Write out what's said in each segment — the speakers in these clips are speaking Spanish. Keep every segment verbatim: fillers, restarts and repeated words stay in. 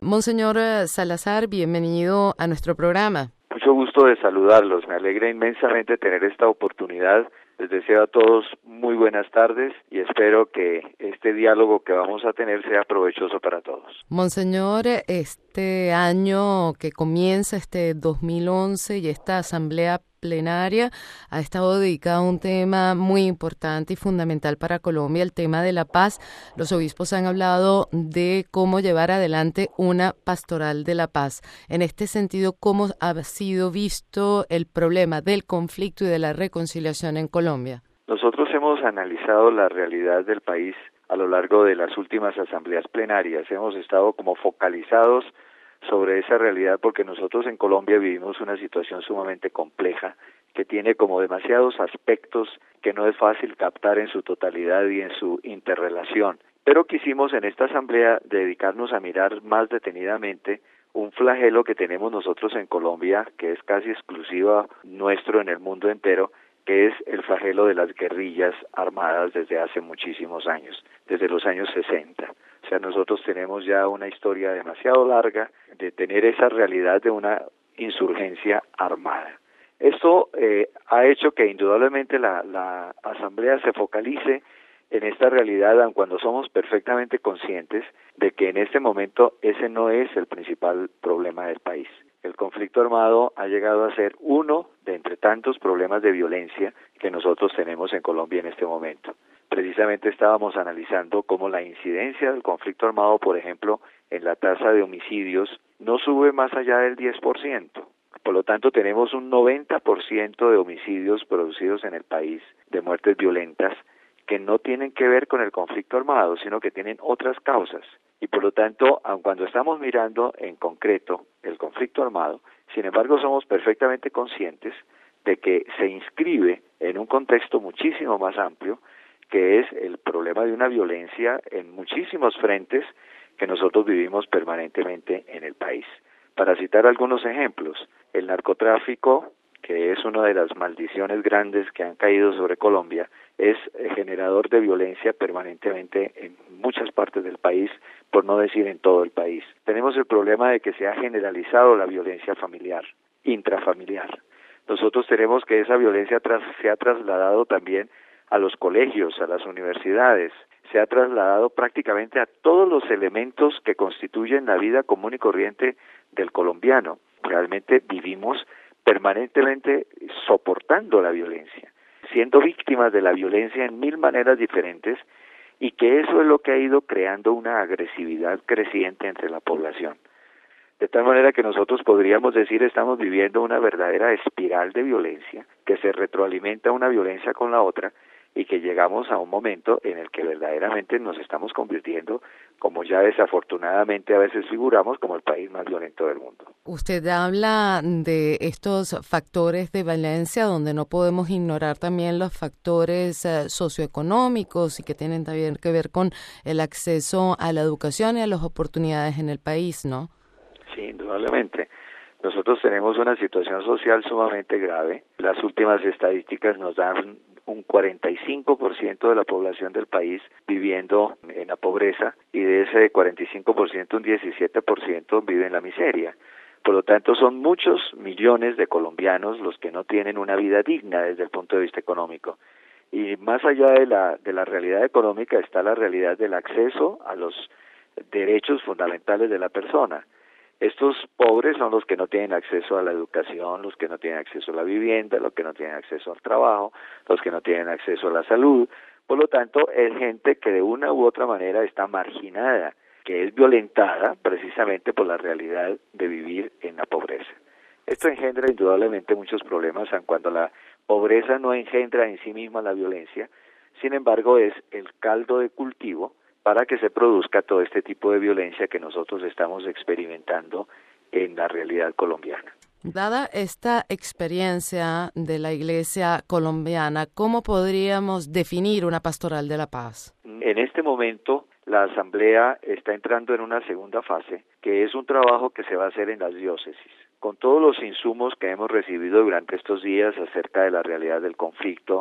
Monseñor Salazar, bienvenido a nuestro programa. Mucho gusto de saludarlos, me alegra inmensamente tener esta oportunidad. Les deseo a todos muy buenas tardes y espero que este diálogo que vamos a tener sea provechoso para todos. Monseñor, este año que comienza, este dos mil once, y esta asamblea plenaria ha estado dedicada a un tema muy importante y fundamental para Colombia, el tema de la paz. Los obispos han hablado de cómo llevar adelante una pastoral de la paz. En este sentido, ¿cómo ha sido visto el problema del conflicto y de la reconciliación en Colombia? Nosotros hemos analizado la realidad del país a lo largo de las últimas asambleas plenarias. Hemos estado como focalizados sobre esa realidad porque nosotros en Colombia vivimos una situación sumamente compleja que tiene como demasiados aspectos que no es fácil captar en su totalidad y en su interrelación. Pero quisimos en esta asamblea dedicarnos a mirar más detenidamente un flagelo que tenemos nosotros en Colombia, que es casi exclusiva nuestro en el mundo entero, que es el flagelo de las guerrillas armadas desde hace muchísimos años, desde los años sesenta. O sea, nosotros tenemos ya una historia demasiado larga de tener esa realidad de una insurgencia armada. Esto eh, ha hecho que indudablemente la, la Asamblea se focalice en esta realidad, aun cuando somos perfectamente conscientes de que en este momento ese no es el principal problema del país. El conflicto armado ha llegado a ser uno de entre tantos problemas de violencia que nosotros tenemos en Colombia en este momento. Precisamente estábamos analizando cómo la incidencia del conflicto armado, por ejemplo, en la tasa de homicidios, no sube más allá del diez por ciento. Por lo tanto, tenemos un noventa por ciento de homicidios producidos en el país, de muertes violentas, que no tienen que ver con el conflicto armado, sino que tienen otras causas. Y por lo tanto, aun cuando estamos mirando en concreto el conflicto armado, sin embargo somos perfectamente conscientes de que se inscribe en un contexto muchísimo más amplio, que es el problema de una violencia en muchísimos frentes que nosotros vivimos permanentemente en el país. Para citar algunos ejemplos, el narcotráfico, que es una de las maldiciones grandes que han caído sobre Colombia, es generador de violencia permanentemente en muchas partes del país, por no decir en todo el país. Tenemos el problema de que se ha generalizado la violencia familiar, intrafamiliar. Nosotros tenemos que esa violencia tras, se ha trasladado también a los colegios, a las universidades, se ha trasladado prácticamente a todos los elementos que constituyen la vida común y corriente del colombiano. Realmente vivimos permanentemente soportando la violencia, siendo víctimas de la violencia en mil maneras diferentes, y que eso es lo que ha ido creando una agresividad creciente entre la población. De tal manera que nosotros podríamos decir estamos viviendo una verdadera espiral de violencia que se retroalimenta una violencia con la otra, y que llegamos a un momento en el que verdaderamente nos estamos convirtiendo, como ya desafortunadamente a veces figuramos, como el país más violento del mundo. Usted habla de estos factores de violencia, donde no podemos ignorar también los factores eh, socioeconómicos y que tienen también que ver con el acceso a la educación y a las oportunidades en el país, ¿no? Sí, indudablemente. Nosotros tenemos una situación social sumamente grave. Las últimas estadísticas nos dan un cuarenta y cinco por ciento de la población del país viviendo en la pobreza, y de ese cuarenta y cinco por ciento un diecisiete por ciento vive en la miseria. Por lo tanto, son muchos millones de colombianos los que no tienen una vida digna desde el punto de vista económico. Y más allá de la, de la realidad económica está la realidad del acceso a los derechos fundamentales de la persona. Estos pobres son los que no tienen acceso a la educación, los que no tienen acceso a la vivienda, los que no tienen acceso al trabajo, los que no tienen acceso a la salud. Por lo tanto, es gente que de una u otra manera está marginada, que es violentada precisamente por la realidad de vivir en la pobreza. Esto engendra indudablemente muchos problemas, aun cuando la pobreza no engendra en sí misma la violencia. Sin embargo, es el caldo de cultivo para que se produzca todo este tipo de violencia que nosotros estamos experimentando en la realidad colombiana. Dada esta experiencia de la Iglesia colombiana, ¿cómo podríamos definir una pastoral de la paz? En este momento, la Asamblea está entrando en una segunda fase, que es un trabajo que se va a hacer en las diócesis. Con todos los insumos que hemos recibido durante estos días acerca de la realidad del conflicto,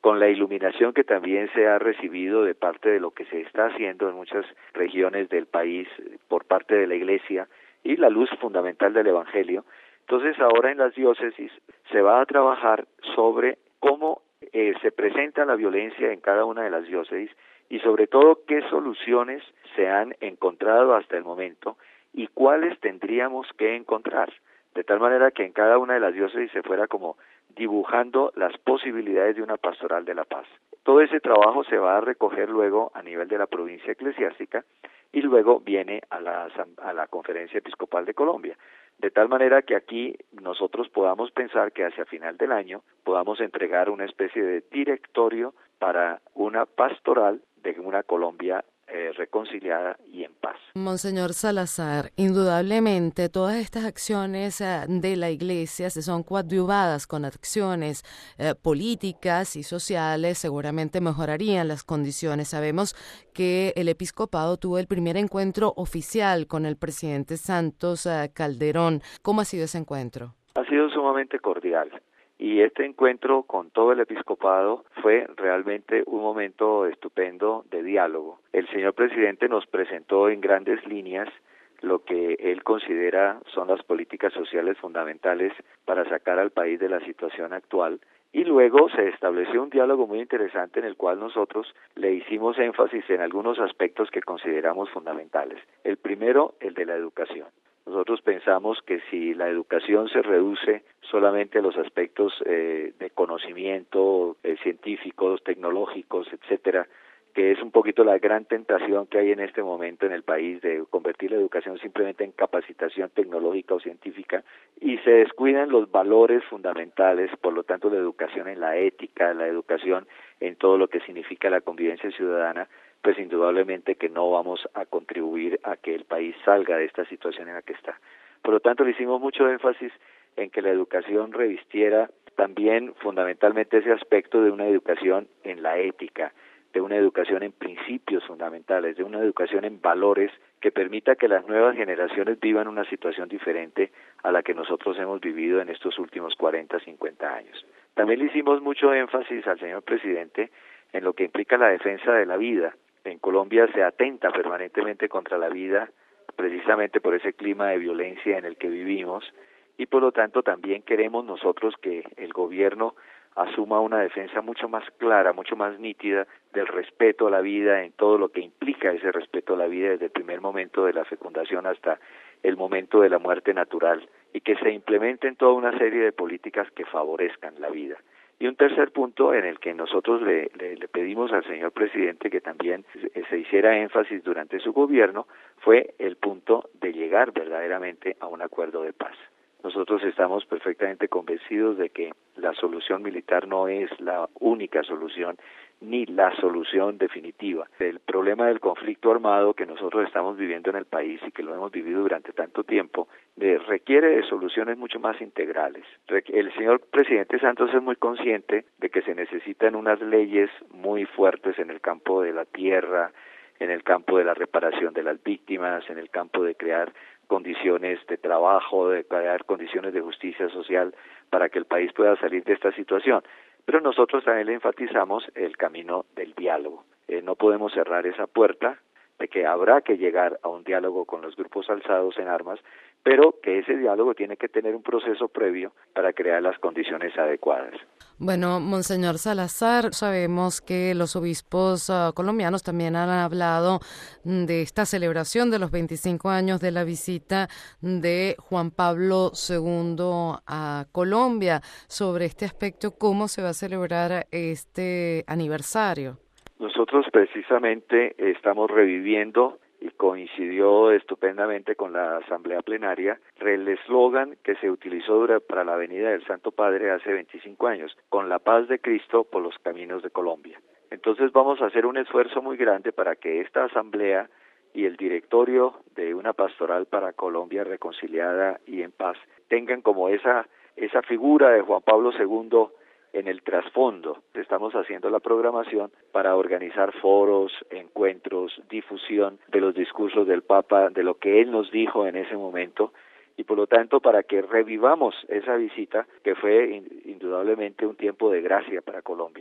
con la iluminación que también se ha recibido de parte de lo que se está haciendo en muchas regiones del país por parte de la Iglesia y la luz fundamental del Evangelio. Entonces ahora en las diócesis se va a trabajar sobre cómo eh, se presenta la violencia en cada una de las diócesis y sobre todo qué soluciones se han encontrado hasta el momento y cuáles tendríamos que encontrar, de tal manera que en cada una de las diócesis se fuera como dibujando las posibilidades de una pastoral de la paz. Todo ese trabajo se va a recoger luego a nivel de la provincia eclesiástica y luego viene a la, a la Conferencia Episcopal de Colombia, de tal manera que aquí nosotros podamos pensar que hacia final del año podamos entregar una especie de directorio para una pastoral de una Colombia eh, reconciliada y en paz. Monseñor Salazar, indudablemente todas estas acciones eh, de la Iglesia, si son coadyuvadas con acciones eh, políticas y sociales, seguramente mejorarían las condiciones. Sabemos que el episcopado tuvo el primer encuentro oficial con el presidente Santos eh, Calderón. ¿Cómo ha sido ese encuentro? Ha sido sumamente cordial. Y este encuentro con todo el episcopado fue realmente un momento estupendo de diálogo. El señor presidente nos presentó en grandes líneas lo que él considera son las políticas sociales fundamentales para sacar al país de la situación actual. Y luego se estableció un diálogo muy interesante en el cual nosotros le hicimos énfasis en algunos aspectos que consideramos fundamentales. El primero, el de la educación. Nosotros pensamos que si la educación se reduce solamente a los aspectos eh, de conocimiento, eh, científicos, tecnológicos, etcétera, que es un poquito la gran tentación que hay en este momento en el país de convertir la educación simplemente en capacitación tecnológica o científica, y se descuidan los valores fundamentales, por lo tanto la educación en la ética, la educación en todo lo que significa la convivencia ciudadana, pues indudablemente que no vamos a contribuir a que el país salga de esta situación en la que está. Por lo tanto, le hicimos mucho énfasis en que la educación revistiera también fundamentalmente ese aspecto de una educación en la ética, de una educación en principios fundamentales, de una educación en valores que permita que las nuevas generaciones vivan una situación diferente a la que nosotros hemos vivido en estos últimos cuarenta, cincuenta años. También le hicimos mucho énfasis al señor presidente en lo que implica la defensa de la vida. En Colombia se atenta permanentemente contra la vida, precisamente por ese clima de violencia en el que vivimos, y por lo tanto también queremos nosotros que el gobierno asuma una defensa mucho más clara, mucho más nítida del respeto a la vida en todo lo que implica ese respeto a la vida desde el primer momento de la fecundación hasta el momento de la muerte natural, y que se implementen toda una serie de políticas que favorezcan la vida. Y un tercer punto en el que nosotros le, le, le pedimos al señor presidente que también se hiciera énfasis durante su gobierno fue el punto de llegar verdaderamente a un acuerdo de paz. Nosotros estamos perfectamente convencidos de que la solución militar no es la única solución ni la solución definitiva. El problema del conflicto armado que nosotros estamos viviendo en el país y que lo hemos vivido durante tanto tiempo de, requiere de soluciones mucho más integrales. El señor presidente Santos es muy consciente de que se necesitan unas leyes muy fuertes en el campo de la tierra, en el campo de la reparación de las víctimas, en el campo de crear condiciones de trabajo, de crear condiciones de justicia social para que el país pueda salir de esta situación. Pero nosotros también le enfatizamos el camino del diálogo. Eh, no podemos cerrar esa puerta de que habrá que llegar a un diálogo con los grupos alzados en armas, pero que ese diálogo tiene que tener un proceso previo para crear las condiciones adecuadas. Bueno, Monseñor Salazar, sabemos que los obispos uh, colombianos también han hablado de esta celebración de los veinticinco años de la visita de Juan Pablo segundo a Colombia. Sobre este aspecto, ¿cómo se va a celebrar este aniversario? Nosotros precisamente estamos reviviendo, y coincidió estupendamente con la asamblea plenaria, el eslogan que se utilizó para la Avenida del Santo Padre hace veinticinco años, con la paz de Cristo por los caminos de Colombia. Entonces vamos a hacer un esfuerzo muy grande para que esta asamblea y el directorio de una pastoral para Colombia reconciliada y en paz tengan como esa, esa figura de Juan Pablo segundo en el trasfondo. Estamos haciendo la programación para organizar foros, encuentros, difusión de los discursos del Papa, de lo que él nos dijo en ese momento, y por lo tanto para que revivamos esa visita que fue indudablemente un tiempo de gracia para Colombia.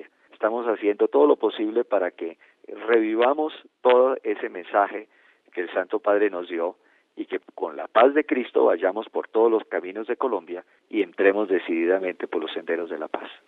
estamos haciendo todo lo posible para que revivamos todo ese mensaje que el Santo Padre nos dio y que con la paz de Cristo vayamos por todos los caminos de Colombia y entremos decididamente por los senderos de la paz.